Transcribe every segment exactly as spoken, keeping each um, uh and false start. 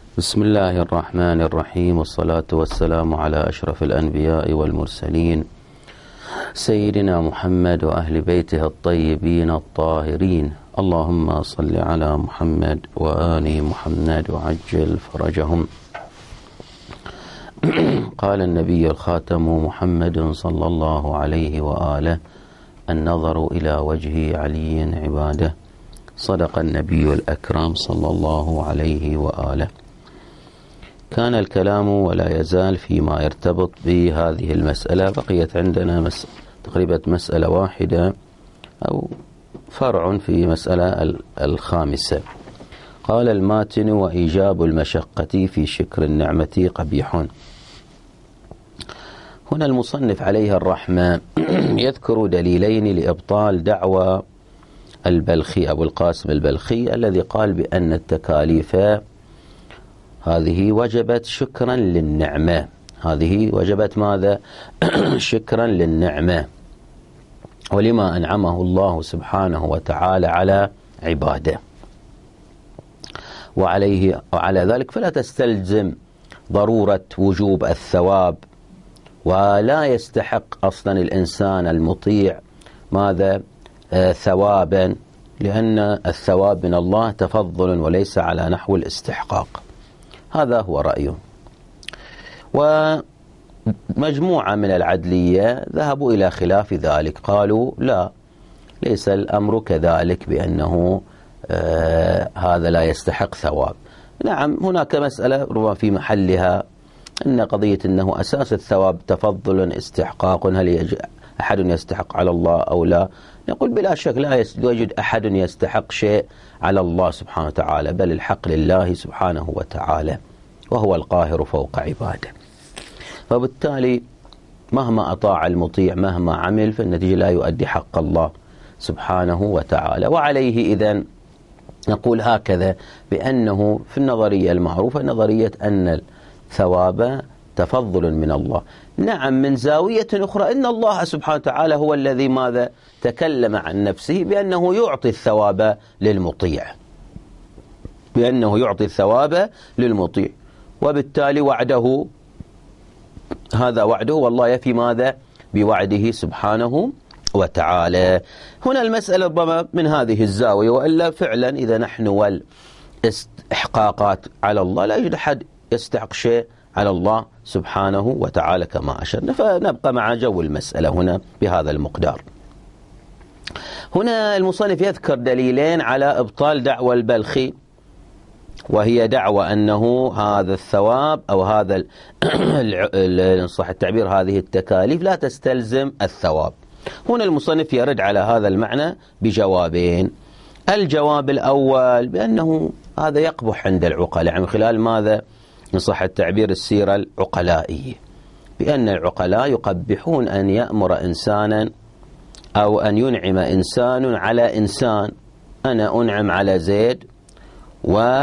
بسم الله الرحمن الرحيم، والصلاة والسلام على أشرف الأنبياء والمرسلين سيدنا محمد وأهل بيته الطيبين الطاهرين. اللهم صل على محمد وآل محمد وعجل فرجهم. قال النبي الخاتم محمد صلى الله عليه وآله: النظر إلى وجه علي عباده. صدق النبي الأكرم صلى الله عليه وآله. كان الكلام ولا يزال فيما يرتبط بهذه المسألة. بقيت عندنا مس... تقريبا مسألة واحدة أو فرع في مسألة الخامسة. قال الماتن: وإيجاب المشقة في شكر النعمة قبيح. هنا المصنف عليه الرحمة يذكر دليلين لإبطال دعوى البلخي أبو القاسم البلخي الذي قال بأن التكاليف هذه وجبت شكرا للنعمة. هذه وجبت ماذا؟ شكرا للنعمة ولما أنعمه الله سبحانه وتعالى على عباده، وعليه وعلى ذلك فلا تستلزم ضرورة وجوب الثواب، ولا يستحق أصلا الإنسان المطيع ماذا؟ آه ثوابا، لأن الثواب من الله تفضل وليس على نحو الاستحقاق. هذا هو رأيه. ومجموعة من العدلية ذهبوا إلى خلاف ذلك، قالوا لا، ليس الأمر كذلك، بأنه آه هذا لا يستحق ثواب. نعم، هناك مسألة ربما في محلها، أن قضية أنه أساس الثواب تفضل استحقاق، هل أحد يستحق على الله أو لا؟ نقول بلا شك لا يوجد أحد يستحق شيء على الله سبحانه وتعالى، بل الحق لله سبحانه وتعالى، وهو القاهر فوق عباده. فبالتالي مهما أطاع المطيع مهما عمل فالنتيجة لا يؤدي حق الله سبحانه وتعالى. وعليه إذن نقول هكذا، بأنه في النظرية المعروفة نظرية أن الثواب تفضل من الله. نعم، من زاوية أخرى إن الله سبحانه وتعالى هو الذي ماذا؟ تكلم عن نفسه بأنه يعطي الثواب للمطيع، بأنه يعطي الثواب للمطيع، وبالتالي وعده هذا وعده، والله يفي ماذا؟ بوعده سبحانه وتعالى. هنا المسألة ربما من هذه الزاوية، وإلا فعلا إذا نحن والاستحقاقات على الله لا يوجد أحد يستحق شيء على الله سبحانه وتعالى كما أشرنا، فنبقى مع جو المسألة هنا بهذا المقدار. هنا المصنف يذكر دليلين على إبطال دعوى البلخي، وهي دعوى أنه هذا الثواب أو هذا إن صح التعبير هذه التكاليف لا تستلزم الثواب. هنا المصنف يرد على هذا المعنى بجوابين. الجواب الأول بأنه هذا يقبح عند العقلاء، يعني من خلال ماذا؟ إن صح التعبير السيرة العقلائية، بأن العقلاء يقبحون أن يأمر إنسانا أو أن ينعم إنسان على إنسان. أنا أنعم على زيد و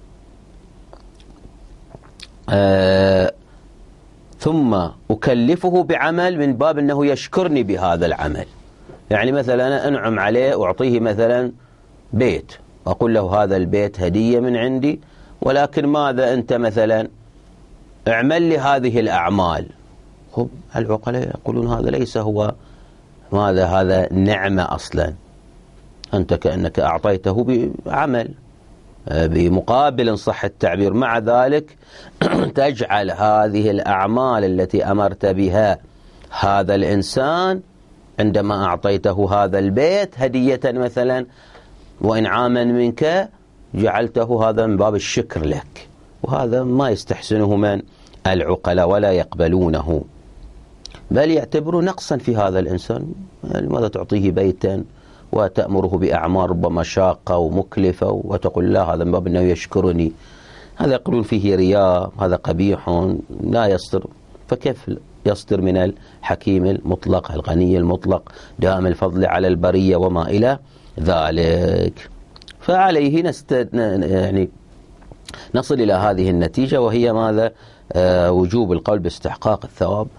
آه ثم أكلفه بعمل من باب أنه يشكرني بهذا العمل. يعني مثلا أنا أنعم عليه وأعطيه مثلا بيت، أقول له هذا البيت هدية من عندي، ولكن ماذا أنت مثلا اعمل لي هذه الأعمال. هم العقلاء يقولون هذا ليس هو ماذا؟ هذا نعمة أصلا، أنت كأنك أعطيته بعمل بمقابل إن صح التعبير، مع ذلك تجعل هذه الأعمال التي أمرت بها هذا الإنسان عندما أعطيته هذا البيت هدية مثلا وإنعاما منك، جعلته هذا من باب الشكر لك، وهذا ما يستحسنه من العقلاء ولا يقبلونه، بل يعتبروا نقصا في هذا الإنسان. لماذا تعطيه بيتا وتأمره بأعمال ربما شاقة ومكلفة وتقول لا هذا من باب أنه يشكرني؟ هذا يقولون فيه رياء، هذا قبيح لا يصدر. فكيف يصدر من الحكيم المطلق الغني المطلق دائم الفضل على البرية وما إلى ذلك؟ فعليه نست... يعني نصل إلى هذه النتيجة، وهي ماذا؟ آه وجوب القول باستحقاق الثواب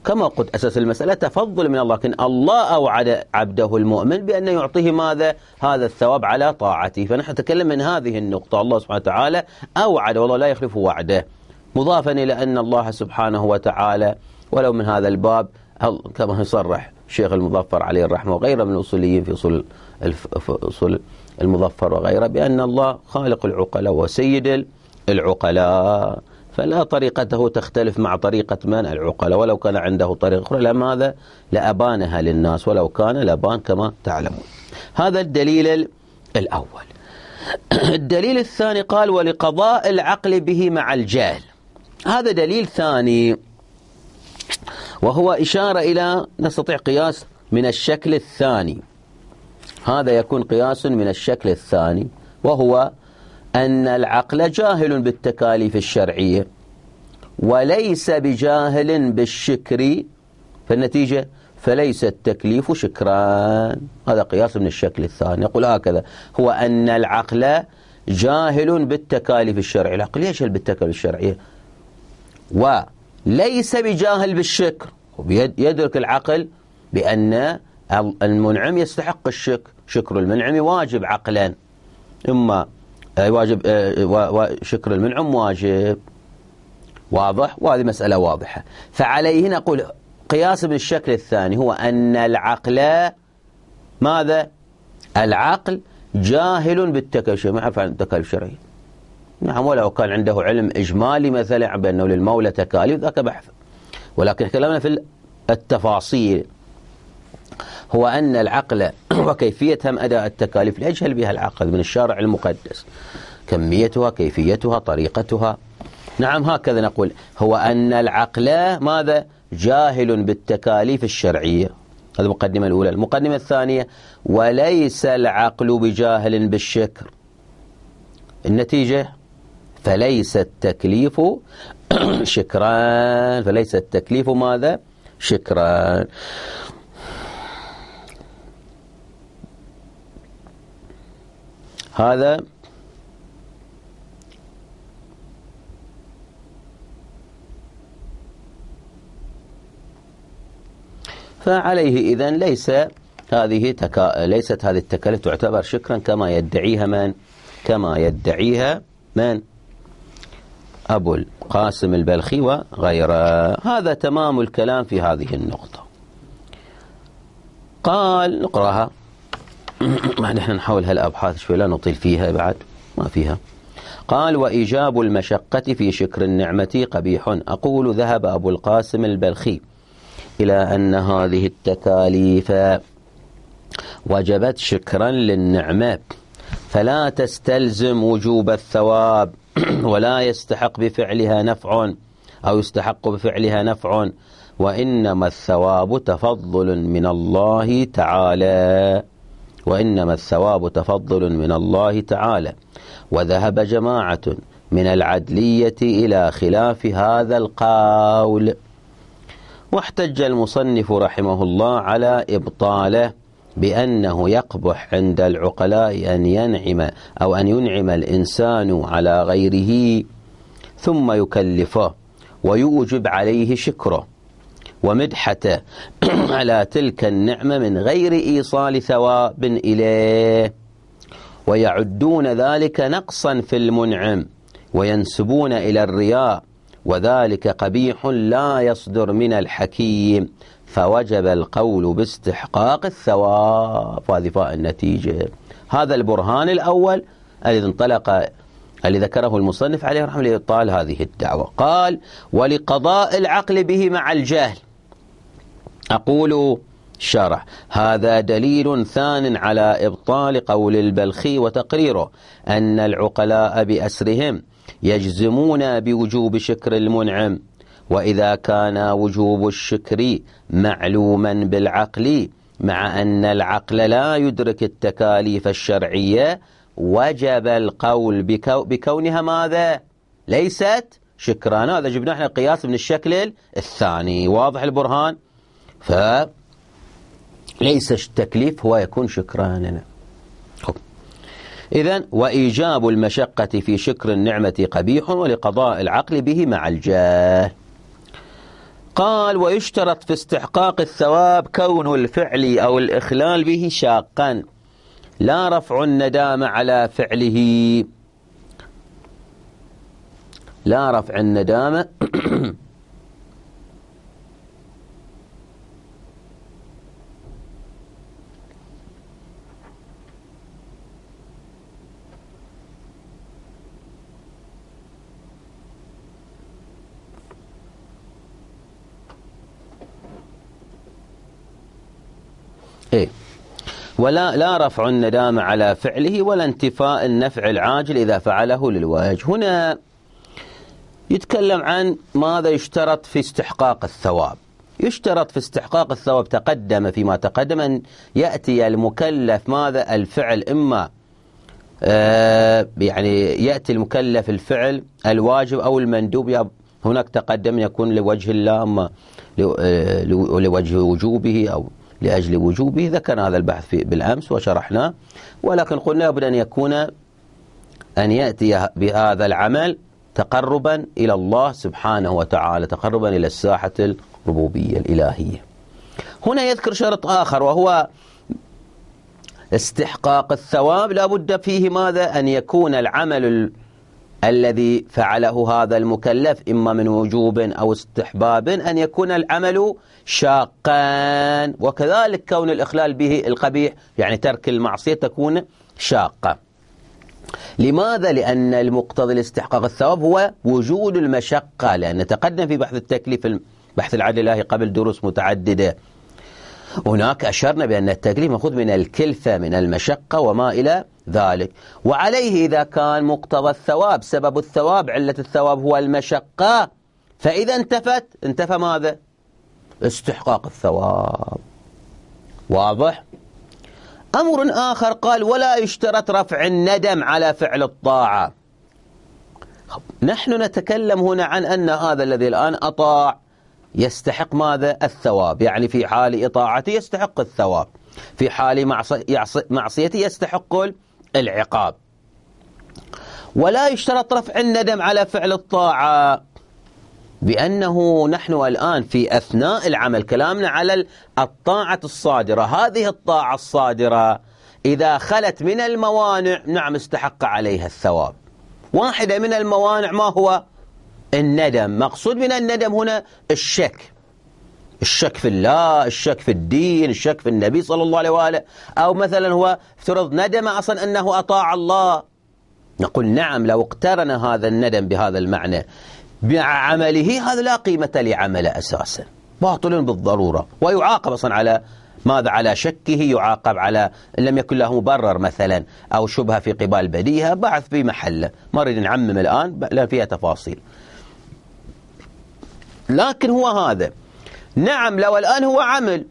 كما قلت أساس المسألة تفضل من الله، لكن الله أوعد عبده المؤمن بأن يعطيه ماذا؟ هذا الثواب على طاعته. فنحن نتكلم من هذه النقطة. الله سبحانه وتعالى أوعد، والله لا يخلف وعده، مضافا إلى أن الله سبحانه وتعالى ولو من هذا الباب كما يصرح الشيخ المظفر عليه الرحمة وغيره من الأصوليين في أصول أصول المظفر وغيره بأن الله خالق العقلاء وسيد العقلاء، فلا طريقته تختلف مع طريقة من العقلاء، ولو كان عنده طريقة أخرى لماذا لأبانها للناس، ولو كان لأبان كما تعلمون. هذا الدليل الأول. الدليل الثاني قال ولقضاء العقل به مع الجهل. هذا دليل ثاني، وهو إشارة إلى نستطيع قياس من الشكل الثاني. هذا يكون قياس من الشكل الثاني، وهو أن العقل جاهل بالتكاليف الشرعية وليس بجاهل بالشكر، فالنتيجة فليس التكليف شكران. هذا قياس من الشكل الثاني. يقول هكذا: هو أن العقل جاهل بالتكاليف الشرعية، العقل يجهل بالتكاليف الشرعية وليس بجاهل بالشكر. يدرك العقل بأن المنعم يستحق الشكر، شكر المنعم واجب عقلا، إما واجب وشكر المنعم واجب، واضح، وهذه مسألة واضحة. فعليه نقول قياس من الشكل الثاني هو أن العقل ماذا؟ العقل جاهل بالتكاليف، ما يعرف عن التكاليف الشرعية، نعم، ولو كان عنده علم إجمالي مثلا بأنه للمولى تكاليف ذاك بحث، ولكن كلامنا في التفاصيل هو أن العقل وكيفية هم أداء التكاليف لا يجهل بها العقل من الشارع المقدس، كميتها، كيفيتها، طريقتها. نعم، هكذا نقول هو أن العقل ماذا؟ جاهل بالتكاليف الشرعية. هذه المقدمة الأولى. المقدمة الثانية: وليس العقل بجاهل بالشكر، النتيجة فليس التكليف شكران، فليس التكليف ماذا؟ شكران. هذا فعليه إذن ليس هذه تكا... ليست هذه التكاليف تعتبر شكرا كما يدعيها من؟ كما يدعيها من؟ أبو القاسم البلخي وغيره. هذا تمام الكلام في هذه النقطة. قال نقرأها، نحن نحاول هالأبحاث شوي لا نطيل فيها بعد ما فيها. قال: وإيجاب المشقة في شكر النعمة قبيح. أقول ذهب أبو القاسم البلخي إلى أن هذه التكاليف وجبت شكرا للنعمة، فلا تستلزم وجوب الثواب، ولا يستحق بفعلها نفع أو يستحق بفعلها نفع، وإنما الثواب تفضل من الله تعالى، وإنما الثواب تفضل من الله تعالى. وذهب جماعة من العدلية إلى خلاف هذا القول. واحتج المصنف رحمه الله على إبطاله بأنه يقبح عند العقلاء أن ينعم أو أن ينعم الإنسان على غيره ثم يكلفه ويوجب عليه شكره ومدحته على تلك النعمة من غير إيصال ثواب إليه، ويعدون ذلك نقصا في المنعم وينسبون إلى الرياء، وذلك قبيح لا يصدر من الحكيم، فوجب القول باستحقاق الثواب. هذه فاء النتيجة. هذا البرهان الأول الذي انطلق الذي ذكره المصنف عليه رحمه الله لإبطال هذه الدعوة. قال: ولقضاء العقل به مع الجهل. أقول شرح: هذا دليل ثان على إبطال قول البلخي وتقريره أن العقلاء بأسرهم يجزمون بوجوب شكر المنعم، وإذا كان وجوب الشكر معلوما بالعقل مع أن العقل لا يدرك التكاليف الشرعية، وجب القول بكو بكونها ماذا؟ ليست شكران. هذا جبنا احنا قياس من الشكل الثاني. واضح البرهان؟ فليس التكليف هو يكون شكرانا. إذن وإيجاب المشقة في شكر النعمة قبيح، ولقضاء العقل به مع الجهل. قال ويشترط في استحقاق الثواب كون الفعل أو الإخلال به شاقا لا رفع الندامة على فعله، لا رفع الندامة إيه؟ ولا لا رفع الندامة على فعله ولا انتفاء النفع العاجل إذا فعله للوجه. هنا يتكلم عن ماذا يشترط في استحقاق الثواب. يشترط في استحقاق الثواب تقدم فيما تقدم أن يأتي المكلف ماذا الفعل، إما آه يعني يأتي المكلف الفعل الواجب أو المندوب. هناك تقدم يكون لوجه الله، أما لوجه وجوبه أو لأجل وجوبه. ذكر هذا البحث في بالأمس وشرحناه، ولكن قلنا لابد أن يكون أن يأتي بهذا العمل تقربا إلى الله سبحانه وتعالى، تقربا إلى الساحة الربوبية الإلهية. هنا يذكر شرط آخر وهو استحقاق الثواب، لا بد فيه ماذا أن يكون العمل ال... الذي فعله هذا المكلف إما من وجوب أو استحباب أن يكون العمل شاقا، وكذلك كون الإخلال به القبيح يعني ترك المعصية تكون شاقة. لماذا؟ لأن المقتضي لاستحقاق الثواب هو وجود المشقة، لأن تقدم في بحث التكليف بحث العدل الإلهي قبل دروس متعددة. هناك أشرنا بأن التكليف مأخوذ من الكلفة، من المشقة وما إلى ذلك. وعليه إذا كان مقتضى الثواب سبب الثواب علة الثواب هو المشقة، فإذا انتفت انتفى ماذا؟ استحقاق الثواب. واضح؟ أمر آخر قال ولا يشترط رفع الندم على فعل الطاعة. نحن نتكلم هنا عن أن هذا الذي الآن أطاع يستحق ماذا؟ الثواب، يعني في حال إطاعته يستحق الثواب، في حال معصيته يستحق العقاب. ولا يشترط رفع الندم على فعل الطاعة، بأنه نحن الآن في أثناء العمل كلامنا على الطاعة الصادرة. هذه الطاعة الصادرة إذا خلت من الموانع نعم استحق عليها الثواب. واحدة من الموانع ما هو؟ الندم. مقصود من الندم هنا الشك، الشك في الله، الشك في الدين، الشك في النبي صلى الله عليه وآله. أو مثلا هو افترض ندم أصلا أنه أطاع الله، نقول نعم لو اقترن هذا الندم بهذا المعنى مع عمله هذا لا قيمة لعمله أساسا، باطل بالضرورة، ويعاقب أصلا على ماذا؟ على شكه، يعاقب على إن لم يكن له مبرر مثلا أو شبهة في قبال بديهة، بعث في محله. ما نريد نعمم الآن لا فيها تفاصيل، لكن هو هذا. نعم لو الآن هو عمل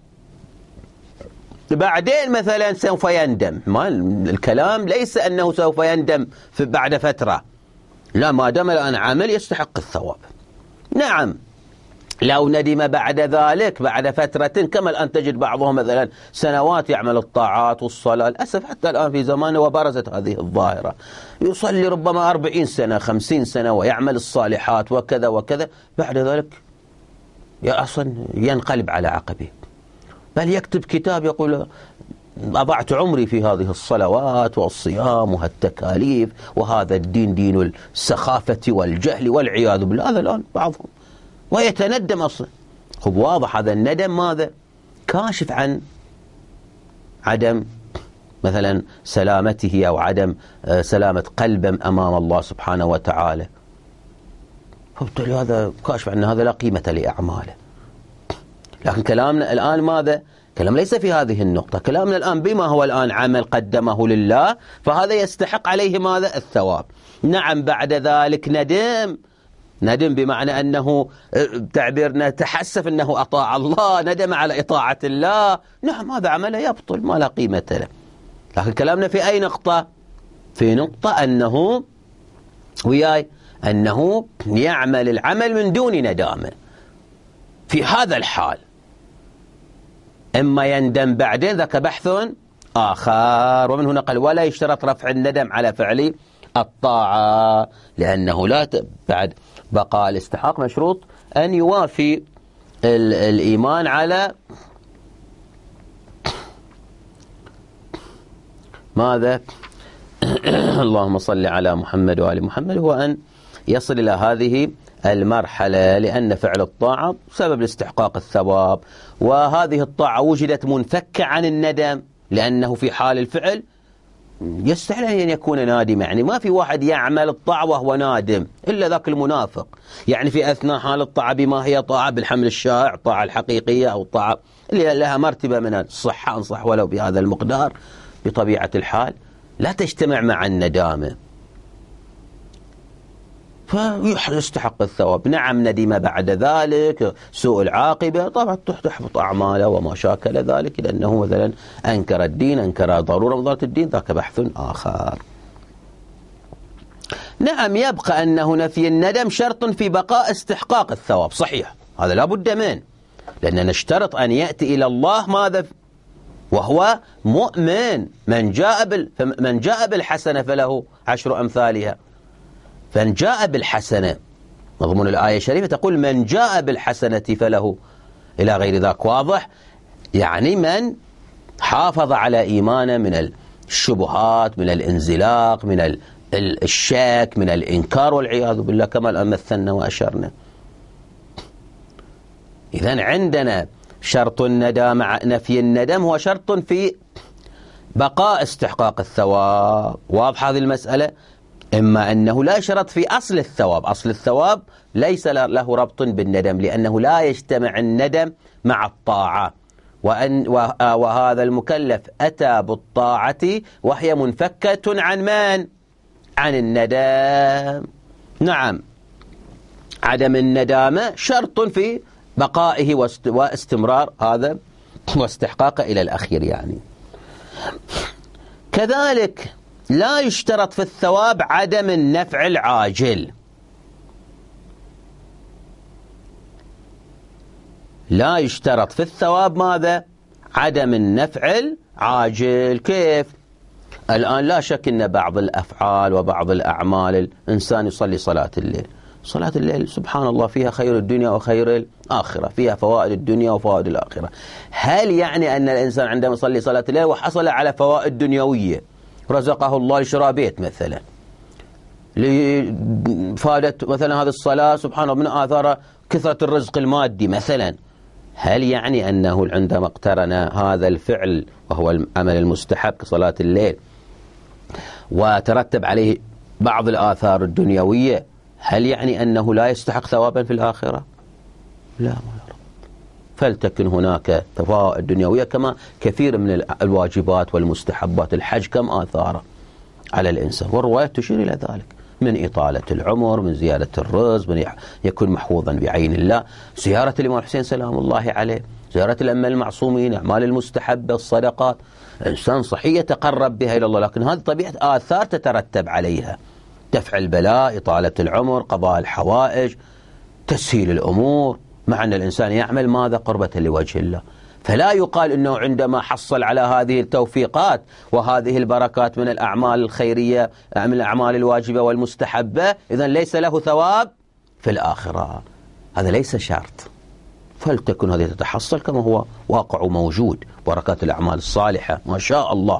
بعدين مثلا سوف يندم، ما الكلام ليس أنه سوف يندم في بعد فترة، لا، ما دام الآن عمل يستحق الثواب. نعم لو ندم بعد ذلك بعد فترة، كما الآن تجد بعضهم مثلا سنوات يعمل الطاعات والصلاة، للأسف حتى الآن في زمانه وبرزت هذه الظاهرة، يصلي ربما أربعين سنة خمسين سنة ويعمل الصالحات وكذا وكذا، بعد ذلك أصلا ينقلب على عقبه، بل يكتب كتاب يقول أضعت عمري في هذه الصلوات والصيام وهالتكاليف، وهذا الدين دين السخافة والجهل والعياذ بالله. هذا الآن بعضهم ويتندم أصلا. خب واضح هذا الندم ماذا؟ كاشف عن عدم مثلا سلامته أو عدم سلامة قلبه أمام الله سبحانه وتعالى، فبالتالي هذا كاشف عن هذا لا قيمة لأعماله. لكن كلامنا الآن ماذا؟ كلام ليس في هذه النقطة، كلامنا الآن بما هو الآن عمل قدمه لله، فهذا يستحق عليه ماذا؟ الثواب. نعم بعد ذلك ندم، ندم بمعنى أنه تعبيرنا تحسف أنه أطاع الله، ندم على إطاعة الله، نعم هذا عمله يبطل ما لا قيمة له. لكن كلامنا في أي نقطة؟ في نقطة أنه وياي أنه يعمل العمل من دون ندامة. في هذا الحال إما يندم بعدين، ذاك بحث آخر. ومن هنا قال ولا يشترط رفع الندم على فعل الطاعة، لأنه لا ت... بعد بقاء الاستحقاق مشروط أن يوافي الإيمان على ماذا؟ اللهم صل على محمد وآل محمد، هو أن يصل إلى هذه المرحلة، لأن فعل الطاعة سبب لاستحقاق الثواب، وهذه الطاعة وجدت منفكة عن الندم، لأنه في حال الفعل يستحيل أن يكون نادما. يعني ما في واحد يعمل الطاعة وهو نادم إلا ذاك المنافق. يعني في أثناء حال الطاعة بما هي طاعة بالحمل الشائع، طاعة الحقيقية أو طاعة اللي لها مرتبة من الصحة، أنصح ولو بهذا المقدار، بطبيعة الحال لا تجتمع مع الندامة، فيستحق الثواب. نعم ندم بعد ذلك، سوء العاقبة، طبعا تحبط أعماله وما شاكل ذلك، لأنه مثلا أنكر الدين، أنكر ضرورة من ضرورة الدين، ذاك بحث آخر. نعم يبقى أنه نفي الندم شرط في بقاء استحقاق الثواب، صحيح، هذا لا بد منه، لأننا نشترط أن يأتي إلى الله ماذا وهو مؤمن. من جاء بال من جاء بالحسنة فله عشر أمثالها، فمن جاء بالحسنة، مضمون الآية الشريفة تقول من جاء بالحسنة فله إلى غير ذاك، واضح؟ يعني من حافظ على إيمانه من الشبهات، من الانزلاق، من الشك، من الإنكار والعياذ بالله، كما الآن مثلنا وأشرنا. إذن عندنا شرط الندم مع نفي الندم هو شرط في بقاء استحقاق الثواب، واضح هذه المسألة؟ إما أنه لا شرط في أصل الثواب، أصل الثواب ليس له ربط بالندم، لأنه لا يجتمع الندم مع الطاعة، وأن وهذا المكلف أتى بالطاعة وهي منفكة عن من؟ عن الندم. نعم، عدم الندامة شرط في بقائه واستمرار هذا واستحقاقه إلى الأخير. يعني كذلك لا يشترط في الثواب عدم النفع العاجل، لا يشترط في الثواب ماذا؟ عدم النفع العاجل. كيف؟ الآن لا شك أن بعض الأفعال وبعض الأعمال، الإنسان يصلي صلاة الليل، صلاة الليل سبحان الله فيها خير الدنيا وخير الآخرة، فيها فوائد الدنيا وفوائد الآخرة. هل يعني أن الإنسان عندما يصلي صلاة الليل وحصل على فوائد دنيوية، رزقه الله لشراء بيت مثلا، لفادت مثلا هذه الصلاة سبحان الله من آثار كثرة الرزق المادي مثلا، هل يعني أنه عندما اقترن هذا الفعل وهو العمل المستحب كصلاة الليل وترتب عليه بعض الآثار الدنيوية، هل يعني أنه لا يستحق ثوابا في الآخرة؟ لا، ما يرى. فلتكن هناك فوائد دنيوية كما كثير من الواجبات والمستحبات، الحج كم آثاره على الإنسان، والرواية تشير إلى ذلك، من إطالة العمر، من زيادة الرزق، من يكون محفوظا بعين الله، زيارة الإمام الحسين سلام الله عليه، زيارة الأئمة المعصومين، أعمال المستحبة، الصدقات، إنسان صحيح يتقرب بها إلى الله، لكن هذه طبيعة آثار تترتب عليها، دفع البلاء، إطالة العمر، قضاء الحوائج، تسهيل الأمور، مع أن الإنسان يعمل ماذا؟ قربة لوجه الله. فلا يقال أنه عندما حصل على هذه التوفيقات وهذه البركات من الأعمال الخيرية، من الأعمال الواجبة والمستحبة، إذن ليس له ثواب في الآخرة. هذا ليس شرط، فلتكن هذه تتحصل كما هو واقع موجود، بركات الأعمال الصالحة ما شاء الله.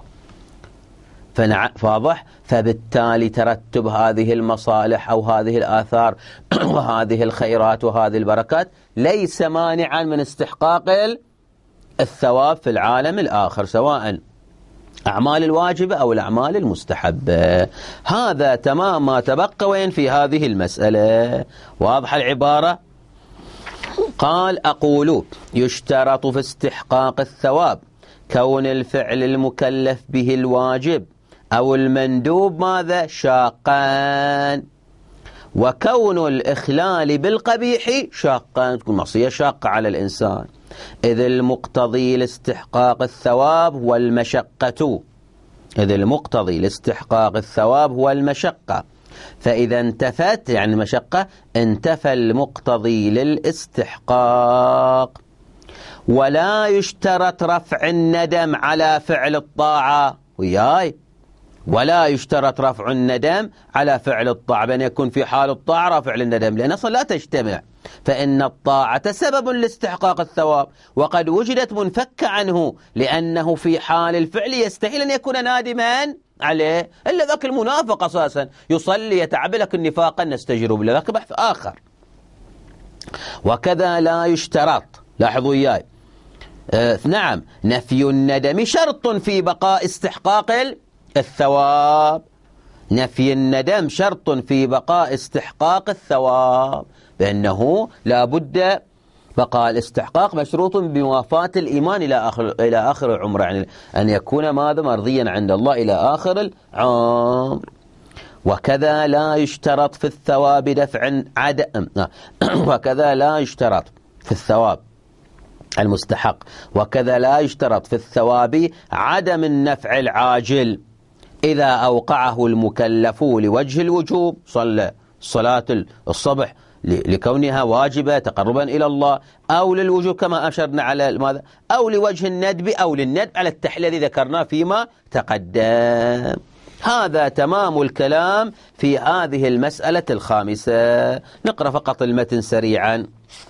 فواضح؟ فبالتالي ترتب هذه المصالح أو هذه الآثار وهذه الخيرات وهذه البركات ليس مانعا من استحقاق الثواب في العالم الآخر، سواء أعمال الواجبة أو الأعمال المستحبة. هذا تمام ما تبقى وين في هذه المسألة. واضح العبارة؟ قال أقول يشترط في استحقاق الثواب كون الفعل المكلف به الواجب أو المندوب ماذا؟ شاقان، وكون الإخلال بالقبيح شاقان، تكون معصية شاقة على الإنسان، إذ المقتضي لاستحقاق الثواب هو المشقة، إذ المقتضي لاستحقاق الثواب هو المشقة، فإذا انتفت يعني المشقة انتفى المقتضي للاستحقاق. ولا يشترط رفع الندم على فعل الطاعة، وياي ولا يشترط رفع الندم على فعل الطاعة، بأن يكون في حال الطاعة رفع الندم، لأن أصلا لا تجتمع. فإن الطاعة سبب لاستحقاق الثواب، وقد وجدت منفكة عنه، لأنه في حال الفعل يستحيل أن يكون نادما عليه، إلا ذاك المنافق أساسا يصلي يتعب لك النفاقا نستجر بالله، ذاك بحث آخر. وكذا لا يشترط، لاحظوا إياي، آه نعم، نفي الندم شرط في بقاء استحقاق الثواب. نفي الندم شرط في بقاء استحقاق الثواب، بأنه لا بد بقاء الاستحقاق مشروط بموافاة الإيمان إلى آخر إلى آخر العمر، يعني أن يكون ماذا مرضيا عند الله إلى آخر العمر. وكذا لا يشترط في الثواب دفع عدم وكذا لا يشترط في الثواب المستحق وكذا لا يشترط في الثواب عدم النفع العاجل إذا أوقعه المكلف لوجه الوجوب، صلى صلاة الصبح لكونها واجبة تقربا إلى الله، أو للوجوب كما أشرنا على ماذا، أو لوجه الندب أو للندب على التحليل الذي ذكرناه فيما تقدم. هذا تمام الكلام في هذه المسألة الخامسة. نقرأ فقط المتن سريعا،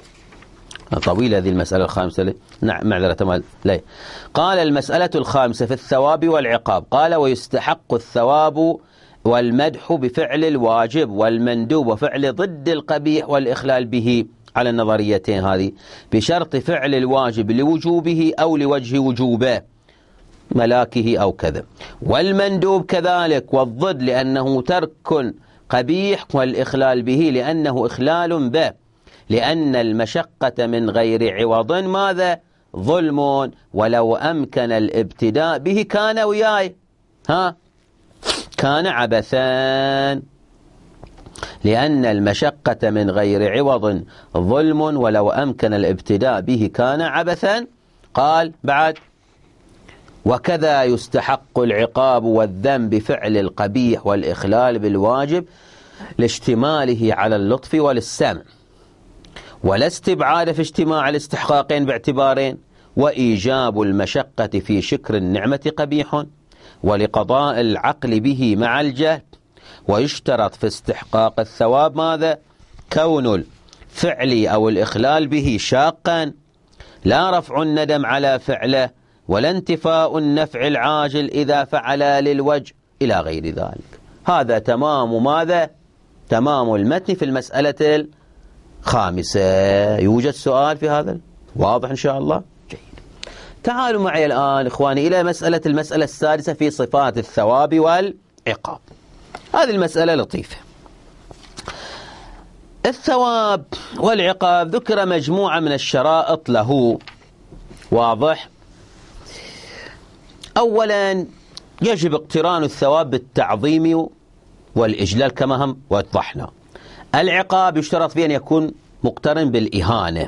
طويلة هذه المسألة الخامسة. نعم معذرة لا. قال المسألة الخامسة في الثواب والعقاب، قال ويستحق الثواب والمدح بفعل الواجب والمندوب وفعل ضد القبيح والإخلال به على النظريتين هذه، بشرط فعل الواجب لوجوبه أو لوجه وجوبه ملاكه أو كذا، والمندوب كذلك، والضد لأنه ترك قبيح، والإخلال به لأنه إخلال به، لأن المشقة من غير عوض ماذا؟ ظلم، ولو أمكن الابتداء به كان وياي ها كان عبثان، لأن المشقة من غير عوض ظلم ولو أمكن الابتداء به كان عبثا. قال بعد وكذا يستحق العقاب والذنب بفعل القبيح والإخلال بالواجب لاشتماله على اللطف والسمع، ولا استبعاد في اجتماع الاستحقاقين باعتبارين، وإيجاب المشقة في شكر النعمة قبيح، ولقضاء العقل به مع الجهل. ويشترط في استحقاق الثواب ماذا؟ كون الفعل أو الإخلال به شاقا، لا رفع الندم على فعله، ولا انتفاء النفع العاجل إذا فعل للوجه إلى غير ذلك. هذا تمام ماذا؟ تمام المتن في المسألة الخامسة. يوجد سؤال في هذا؟ واضح إن شاء الله؟ جيد. تعالوا معي الآن إخواني إلى مسألة المسألة السادسة في صفات الثواب والعقاب. هذه المسألة لطيفة. الثواب والعقاب ذكر مجموعة من الشرائط له، واضح. أولا يجب اقتران الثواب بالتعظيم والإجلال كما هم وضحنا. العقاب يشترط فيه أن يكون مقترن بالإهانة،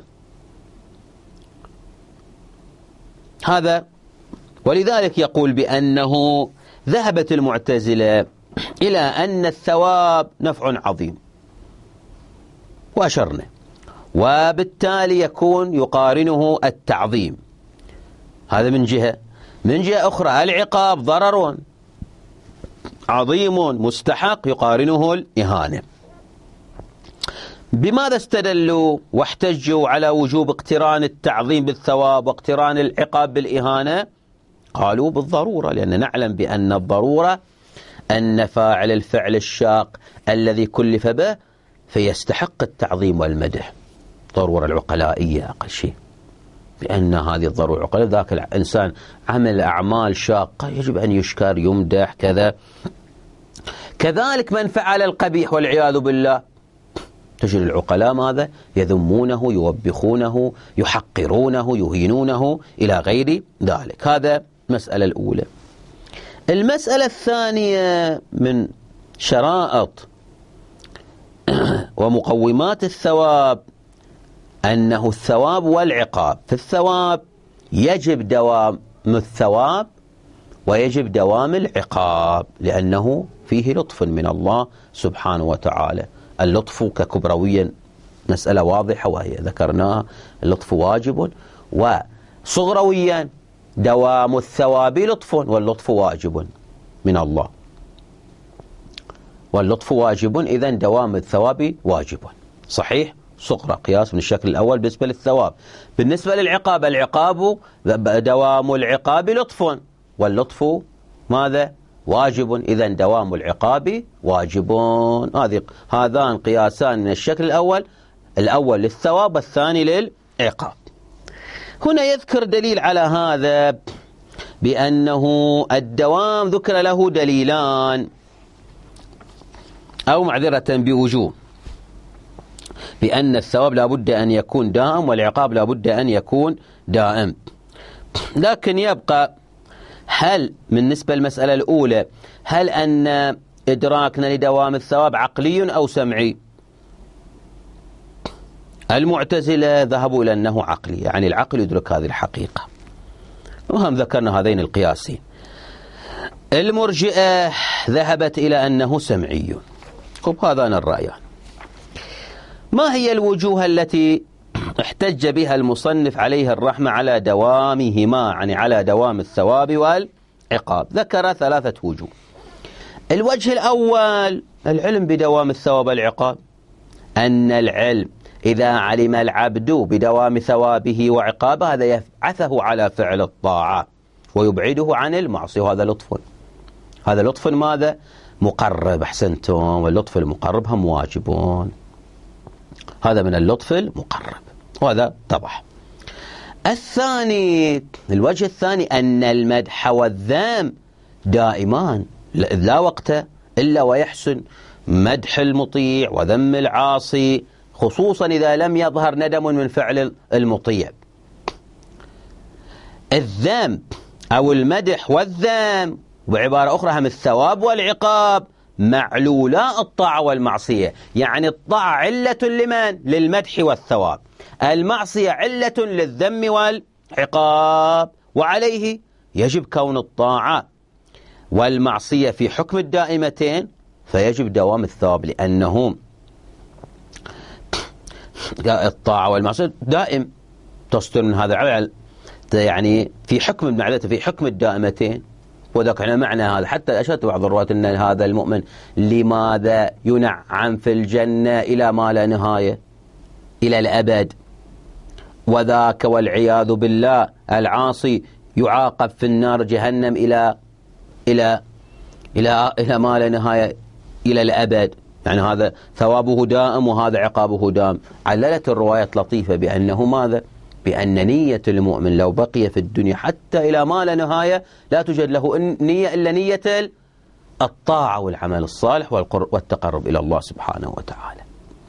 هذا ولذلك يقول بأنه ذهبت المعتزلة إلى أن الثواب نفع عظيم وأشرنا، وبالتالي يكون يقارنه التعظيم، هذا من جهة. من جهة أخرى العقاب ضرر عظيم مستحق يقارنه الإهانة. بماذا استدلوا واحتجوا على وجوب اقتران التعظيم بالثواب واقتران العقاب بالإهانة؟ قالوا بالضرورة، لأن نعلم بأن الضرورة أن فاعل الفعل الشاق الذي كلف به فيستحق التعظيم والمدح، ضرورة العقلائية أقل شيء، بأن هذه الضرورة العقلائية. ذاك الإنسان عمل أعمال شاقة يجب أن يشكر يمدح كذا. كذلك من فعل القبيح والعياذ بالله تجد العقلاء ماذا؟ يذمونه يوبخونه يحقرونه يهينونه إلى غير ذلك. هذا المسألة الأولى. المسألة الثانية من شرائط ومقومات الثواب أنه الثواب والعقاب. في الثواب يجب دوام الثواب ويجب دوام العقاب، لأنه فيه لطف من الله سبحانه وتعالى. اللطف ككبرويا مسألة واضحة وهي ذكرناها، اللطف واجب، وصغرويا دوام الثواب لطف، واللطف واجب من الله، واللطف واجب، إذن دوام الثواب واجب. صحيح؟ صغرى، قياس من الشكل الأول بالنسبة للثواب. بالنسبة للعقاب، العقاب دوام العقاب لطف، واللطف ماذا؟ واجب، إذا دوام العقاب واجب. هذه هذان قياسان من الشكل الأول، الأول للثواب والثاني للعقاب. هنا يذكر دليل على هذا بأنه الدوام ذكر له دليلان، أو معذرة بوجوه، بأن الثواب لا بد أن يكون دائم والعقاب لا بد أن يكون دائم. لكن يبقى هل من نسبة المسألة الأولى، هل أن إدراكنا لدوام الثواب عقلي أو سمعي؟ المعتزلة ذهبوا إلى أنه عقلي، يعني العقل يدرك هذه الحقيقة، وهم ذكرنا هذين القياسين. المرجئة ذهبت إلى أنه سمعي. خب هذان الرأيان. ما هي الوجوه التي احتج بها المصنف عليه الرحمة على دوامهما، يعني على دوام الثواب والعقاب؟ ذكر ثلاثة وجوه. الوجه الأول العلم بدوام الثواب والعقاب، أن العلم إذا علم العبد بدوام ثوابه وعقابه هذا يبعثه على فعل الطاعة ويبعده عن المعصية، وهذا لطف. هذا لطف ماذا؟ مقرب. أحسنتم، واللطف المقرب هم واجبون. هذا من اللطف المقرب، وهذا طبعا. الثاني، الوجه الثاني أن المدح والذم دائمان، لا وقت إلا ويحسن مدح المطيع وذم العاصي، خصوصا إذا لم يظهر ندم من فعل المطيع. الذم أو المدح والذم بعبارة أخرى هم الثواب والعقاب معلولا الطاعة والمعصية، يعني الطاعة علة لمن؟ للمدح والثواب، المعصية علة للذم والعقاب، وعليه يجب كون الطاعة والمعصية في حكم الدائمتين، فيجب دوام الثواب، لأنه الطاعة والمعصية دائم تصدر من هذا العمل، يعني في حكم المعلة في حكم الدائمتين. وذكرنا معنى هذا حتى أشهد بعض الرواة أن هذا المؤمن لماذا ينعم في الجنة إلى ما لا نهاية، إلى الأبد، وذاك والعياذ بالله العاصي يعاقب في النار جهنم إلى إلى إلى إلى ما لا نهاية، إلى الأبد، يعني هذا ثوابه دائم وهذا عقابه دائم. عللت الروايات لطيفة بأنه ماذا؟ بأن نية المؤمن لو بقي في الدنيا حتى إلى ما لا نهاية لا توجد له نية إلا نية الطاعة والعمل الصالح والتقرب إلى الله سبحانه وتعالى.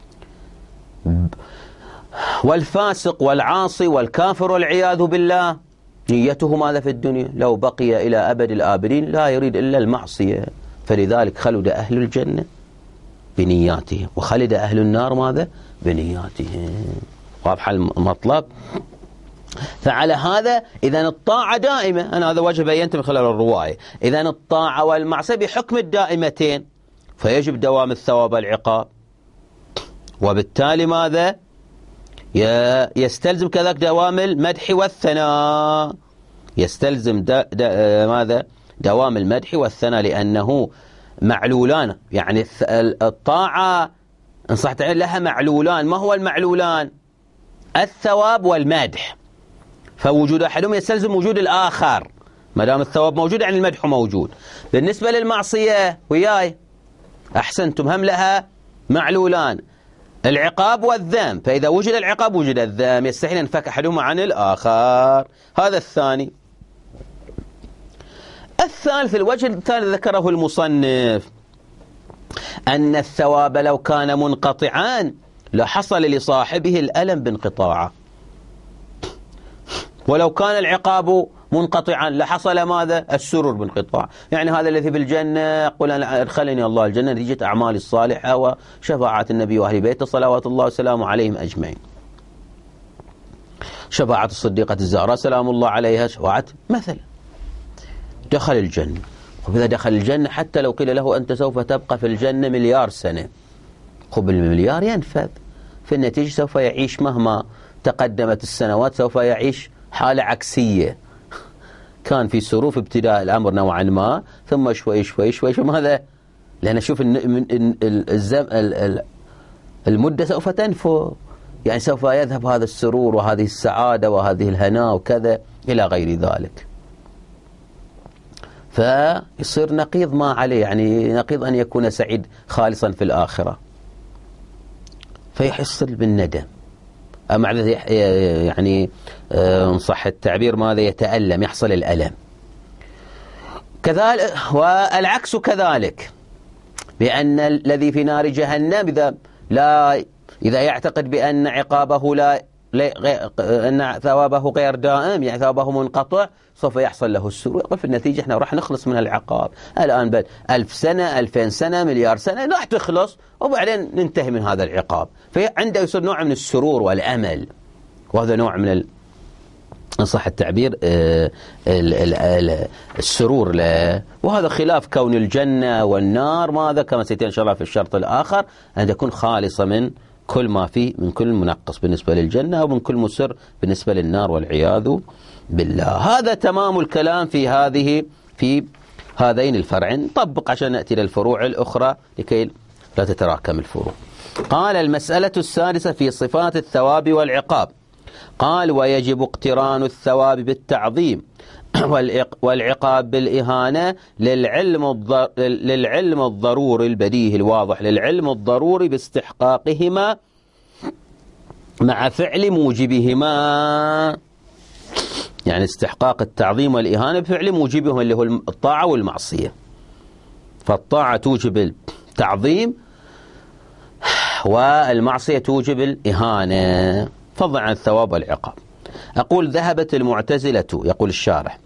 والفاسق والعاصي والكافر والعياذ بالله نيته ماذا في الدنيا؟ لو بقي إلى أبد الآبدين لا يريد إلا المعصية، فلذلك خلد أهل الجنة بنياتهم وخلد أهل النار ماذا؟ بنياتهم. واضح المطلب؟ فعلى هذا إذن الطاعة دائمة، أنا هذا وجه بينت من خلال الرواية، إذن الطاعة والمعصية بحكم الدائمتين، فيجب دوام الثواب والعقاب، وبالتالي ماذا؟ يستلزم كذلك دوام المدح والثناء، يستلزم دا دا ماذا؟ دوام المدح والثناء، لأنه معلولان، يعني الطاعة إن صح تعالى لها معلولان. ما هو المعلولان؟ الثواب والمدح، فوجود أحدهم يستلزم وجود الآخر، ما دام الثواب موجود يعني المدح موجود. بالنسبة للمعصية وياي أحسنتم هم لها معلولان، العقاب والذم، فإذا وجد العقاب وجد الذم، يستحيل ينفك أحدهما عن الآخر. هذا الثاني. الثالث، الوجه الثالث ذكره المصنف أن الثواب لو كان منقطعا لحصل لصاحبه الألم بانقطاعه، ولو كان العقاب منقطعا لحصل ماذا؟ السرور بانقطاع. يعني هذا الذي في الجنة يقول أنا أدخلني الله الجنة نتيجة أعمالي الصالحة وشفاعة النبي وأهل بيته صلوات الله وسلامه عليهم أجمعين، شفاعة الصديقة الزهراء سلام الله عليها، شفاعة مثلا، دخل الجنة. وإذا دخل الجنة حتى لو قيل له أنت سوف تبقى في الجنة مليار سنة، خب المليار ينفذ، في النتيجة سوف يعيش مهما تقدمت السنوات سوف يعيش حالة عكسية، كان في سروف ابتداء الأمر نوعا ما، ثم شوي شوي شوي شوي ماذا؟ لأن شوف المدة سوف تنفذ، يعني سوف يذهب هذا السرور وهذه السعادة وهذه الهناء وكذا إلى غير ذلك. فيصير نقيض ما عليه، يعني نقيض أن يكون سعيد خالصا في الآخرة، فيحس بالندم، مع يعني إن صح التعبير ماذا يتألم، يحصل الألم. كذلك والعكس كذلك، بأن الذي في نار جهنم إذا لا إذا يعتقد بأن عقابه لا أن ثوابه غير دائم، يعني ثوابه منقطع، سوف يحصل له السرور. يقول في النتيجة احنا راح نخلص من العقاب الآن، بل ألف سنة ألفين سنة مليار سنة راح تخلص وبعدين ننتهي من هذا العقاب. فعنده يصير نوع من السرور والأمل، وهذا نوع من ال... إن صح التعبير السرور له. وهذا خلاف كون الجنة والنار ماذا كما سيأتي إن شاء الله في الشرط الآخر أن تكون خالصة من كل ما فيه، من كل منقص بالنسبة للجنة ومن كل مسر بالنسبة للنار والعياذ بالله. هذا تمام الكلام في هذه في هذين الفرعين. نطبق عشان نأتي للفروع الأخرى لكي لا تتراكم الفروع. قال المسألة السادسة في صفات الثواب والعقاب. قال ويجب اقتران الثواب بالتعظيم والعقاب بالإهانة للعلم الضر... للعلم الضروري البديهي الواضح للعلم الضروري باستحقاقهما مع فعل موجبهما. يعني استحقاق التعظيم والإهانة بفعل موجبهم اللي هو الطاعة والمعصية. فالطاعة توجب التعظيم والمعصية توجب الإهانة، فضلا عن الثواب والعقاب. أقول ذهبت المعتزلة، يقول الشارح،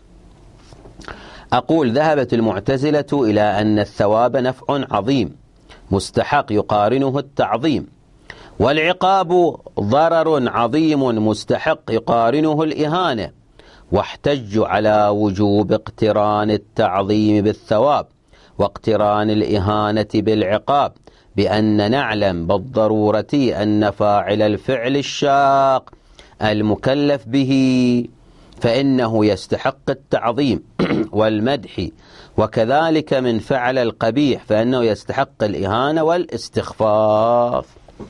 أقول ذهبت المعتزلة إلى أن الثواب نفع عظيم مستحق يقارنه التعظيم، والعقاب ضرر عظيم مستحق يقارنه الإهانة، واحتجوا على وجوب اقتران التعظيم بالثواب واقتران الإهانة بالعقاب بأن نعلم بالضرورة أن فاعل الفعل الشاق المكلف به فإنه يستحق التعظيم والمدح، وكذلك من فعل القبيح فإنه يستحق الإهانة والاستخفاف.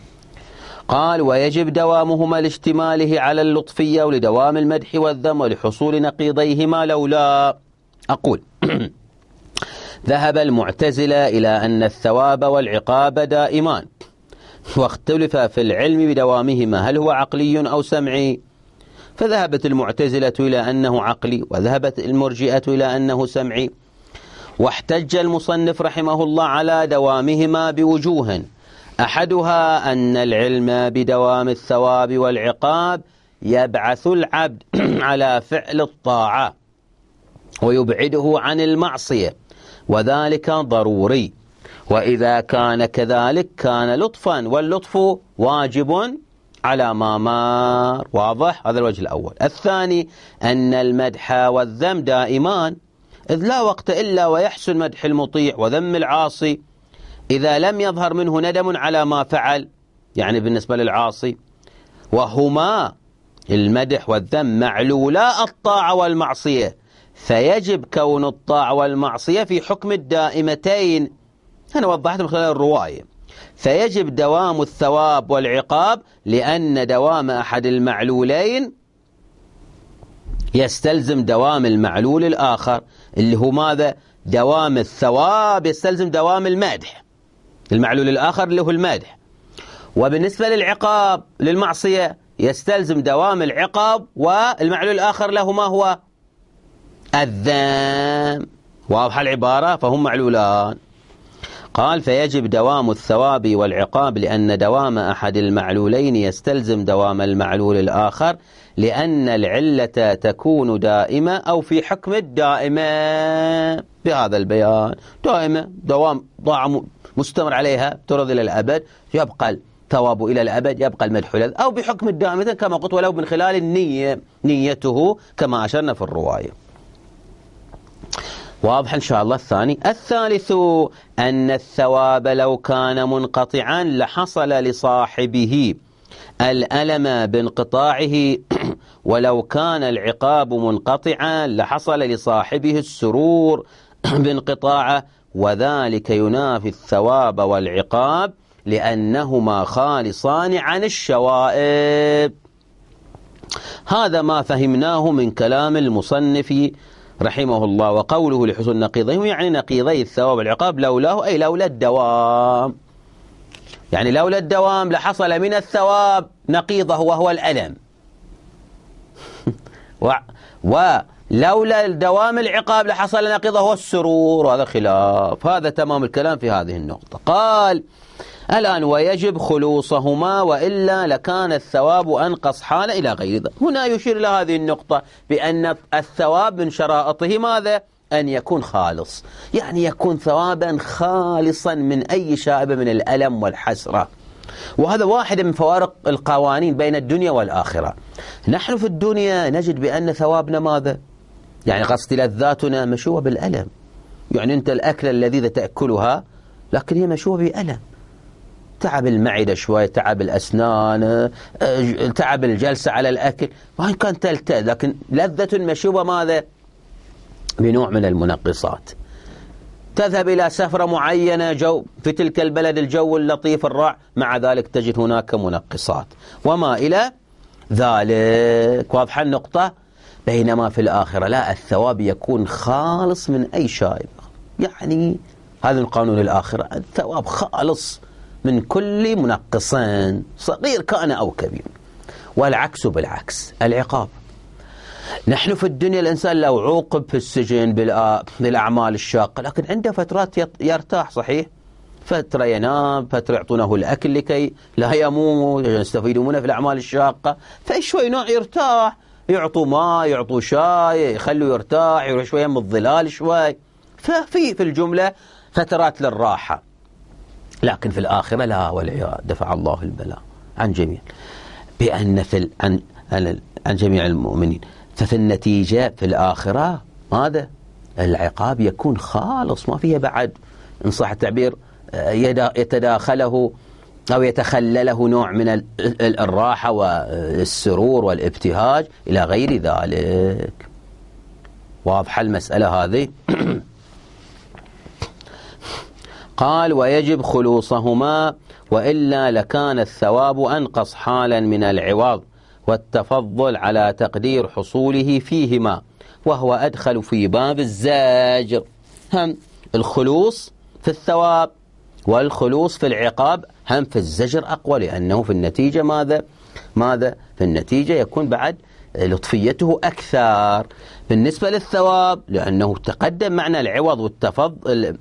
قال ويجب دوامهما لاشتماله على اللطفية ولدوام المدح والذم ولحصول نقيضيهما لولا. أقول ذهب المعتزلة إلى أن الثواب والعقاب دائمان، واختلف في العلم بدوامهما هل هو عقلي أو سمعي، فذهبت المعتزلة إلى أنه عقلي وذهبت المرجئة إلى أنه سمعي. واحتج المصنف رحمه الله على دوامهما بوجوه، أحدها أن العلم بدوام الثواب والعقاب يبعث العبد على فعل الطاعة ويبعده عن المعصية، وذلك ضروري، وإذا كان كذلك كان لطفا، واللطف واجب على ما مار. واضح؟ هذا الوجه الأول. الثاني أن المدح والذم دائمان، إذ لا وقت إلا ويحسن مدح المطيع وذم العاصي إذا لم يظهر منه ندم على ما فعل، يعني بالنسبة للعاصي، وهما المدح والذم معلولا الطاعة والمعصية، فيجب كون الطاعة والمعصية في حكم الدائمتين. أنا وضحت من خلال الرواية. فيجب دوام الثواب والعقاب لأن دوام أحد المعلولين يستلزم دوام المعلول الآخر، اللي هو ماذا؟ دوام الثواب يستلزم دوام المدح، المعلول الآخر اللي هو المدح. وبالنسبة للعقاب للمعصية يستلزم دوام العقاب، والمعلول الآخر له ما هو؟ الذم. واضح العبارة؟ فهم معلولان. قال فيجب دوام الثواب والعقاب لأن دوام أحد المعلولين يستلزم دوام المعلول الآخر، لأن العلة تكون دائمة أو في حكم الدائمة. بهذا البيان دائمة دوام ضاع مستمر عليها ترد إلى الأبد، يبقى الثواب إلى الأبد، يبقى المدح إلى الأبد، أو بحكم الدائمة كما قلت ولو من خلال النية، نيته كما أشرنا في الرواية. واضح إن شاء الله. الثاني الثالث أن الثواب لو كان منقطعا لحصل لصاحبه الألم بانقطاعه، ولو كان العقاب منقطعا لحصل لصاحبه السرور بانقطاعه، وذلك ينافي الثواب والعقاب لأنهما خالصان عن الشوائب. هذا ما فهمناه من كلام المصنف رحمه الله. وقوله لحصول نقيضيه يعني نقيضي الثواب والعقاب لولاه أي لولا الدوام، يعني لولا الدوام لحصل من الثواب نقيضه وهو الألم و... ولولا الدوام العقاب لحصل نقيضه هو السرور، وهذا خلاف. هذا تمام الكلام في هذه النقطة. قال الآن ويجب خلوصهما وإلا لكان الثواب أنقص حال إلى غير ذلك. هنا يشير إلى هذه النقطة بأن الثواب من شرائطه ماذا؟ أن يكون خالص، يعني يكون ثوابا خالصا من أي شائبة من الألم والحسرة. وهذا واحد من فوارق القوانين بين الدنيا والآخرة. نحن في الدنيا نجد بأن ثوابنا ماذا؟ يعني قصد لذاتنا مشوبة بالألم، يعني أنت الأكلة اللذيذة تأكلها لكن هي مشوبة بألم، تعب المعدة شوي، تعب الأسنان، تعب الجلسة على الأكل، وإن كان تلتأ، لكن لذة مشوبة ماذا؟ بنوع من المنقصات. تذهب إلى سفرة معينة جو في تلك البلد الجو اللطيف الرائع، مع ذلك تجد هناك منقصات وما إلى ذلك. واضح النقطة؟ بينما في الآخرة لا، الثواب يكون خالص من أي شائب، يعني هذا من قانون الآخرة، الثواب خالص من كل منقصين صغير كان أو كبير. والعكس بالعكس العقاب. نحن في الدنيا الإنسان لو عوقب في السجن بالأعمال الشاقة لكن عنده فترات يرتاح، صحيح، فترة ينام، فترة يعطونه الأكل لكي لا يموت، يستفيدون منه في الأعمال الشاقة، فشوي نوع يرتاح، يعطوا ماء، يعطوا شاي، يخلوا يرتاح، يروح شوية من الظلال شوي، ففي في الجملة فترات للراحة. لكن في الآخرة لا، والعياذ، دفع الله البلاء عن جميع بأن في عن عن جميع المؤمنين. ففي النتيجة في الآخرة ماذا؟ العقاب يكون خالص، ما فيها بعد إن صح التعبير يتداخله أو يتخلله نوع من الراحة والسرور والابتهاج إلى غير ذلك. واضحة المسألة هذه؟ قال ويجب خلوصهما وإلا لكان الثواب أنقص حالا من العوض والتفضل على تقدير حصوله فيهما، وهو أدخل في باب الزاجر. هم الخلوص في الثواب والخلوص في العقاب هم في الزجر أقوى، لأنه في النتيجة ماذا؟ ماذا؟ في النتيجة يكون بعد لطفيته أكثر. بالنسبة للثواب لأنه تقدم معنى العوض والتفضل،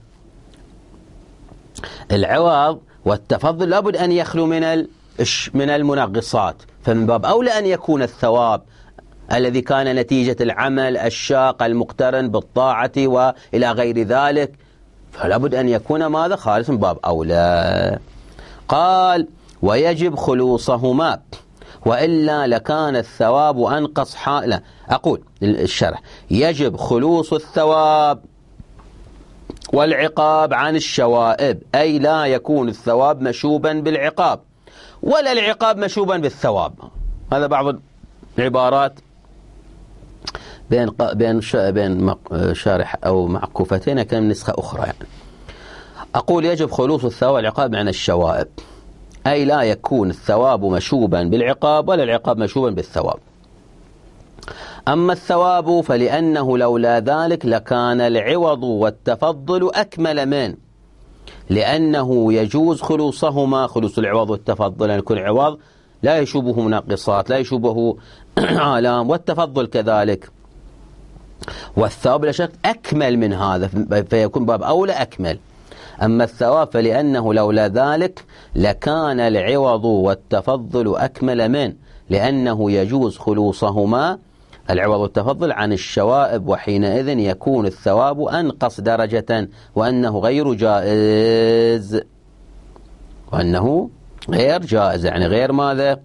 العوض والتفضل لابد أن يخلو من من المنغصات، فمن باب أولى أن يكون الثواب الذي كان نتيجة العمل الشاق المقترن بالطاعة وإلى غير ذلك، فلابد أن يكون ماذا؟ خالص من باب أولى. قال ويجب خلوصهما وإلا لكان الثواب أنقص حالا. أقول الشرح يجب خلوص الثواب والعقاب عن الشوائب، أي لا يكون الثواب مشوبا بالعقاب ولا العقاب مشوبا بالثواب. هذا بعض العبارات بين بين بين شارح أو معكوفتين كان نسخة أخرى. يعني أقول يجب خلوص الثواب والعقاب عن الشوائب، أي لا يكون الثواب مشوبا بالعقاب ولا العقاب مشوبا بالثواب. أما الثواب فلأنه لولا ذلك لكان العوض والتفضل أكمل منه، لأنه يجوز خلوصهما، خلوص العوض والتفضل، أن يكون عوض لا يشوبه منقصات، لا يشوبه آلام، والتفضل كذلك، والثواب لا شك أكمل من هذا، فيكون باب أولى أكمل. أما الثواب فلأنه لولا ذلك لكان العوض والتفضل أكمل منه، لأنه يجوز خلوصهما العوض والتفضل عن الشوائب، وحينئذ يكون الثواب أنقص درجة وأنه غير جائز، وأنه غير جائز يعني غير ماذا؟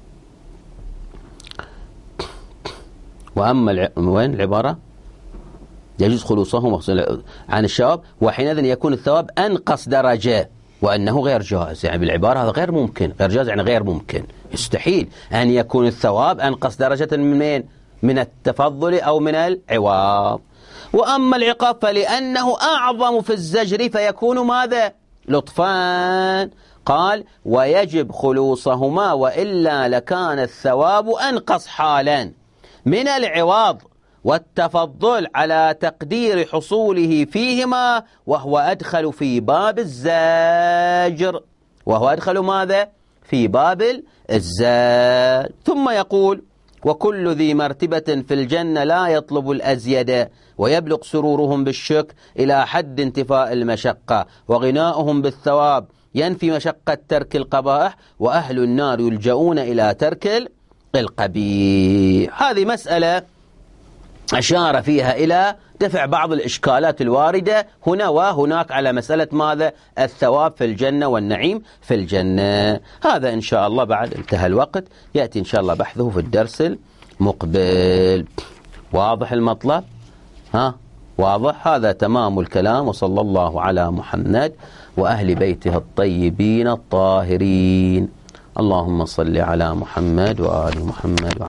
وأما الع... وين العبارة؟ يجوز خلوصهم عن الشوائب وحينئذ يكون الثواب أنقص درجة وأنه غير جائز، يعني بالعبارة هذا غير ممكن، غير جائز يعني غير ممكن، يستحيل أن يكون الثواب أنقص درجة من مين؟ من التفضل أو من العوض. وأما العقاب فلأنه أعظم في الزجر فيكون ماذا؟ لطفان. قال ويجب خلوصهما وإلا لكان الثواب أنقص حالا من العوض والتفضل على تقدير حصوله فيهما، وهو أدخل في باب الزاجر، وهو أدخل ماذا؟ في باب الزاجر. ثم يقول وكل ذي مرتبة في الجنة لا يطلب الأزيد ويبلغ سرورهم بالشكر إلى حد انتفاء المشقة، وغناؤهم بالثواب ينفي مشقة ترك القبائح، وأهل النار يلجؤون إلى ترك القبيح. هذه مسألة أشار فيها إلى دفع بعض الإشكالات الواردة هنا وهناك على مسألة ماذا؟ الثواب في الجنة والنعيم في الجنة. هذا إن شاء الله بعد انتهى الوقت يأتي إن شاء الله بحثه في الدرس المقبل. واضح المطلب؟ ها واضح؟ هذا تمام الكلام. وصلى الله على محمد وأهل بيته الطيبين الطاهرين. اللهم صل على محمد وآل محمد.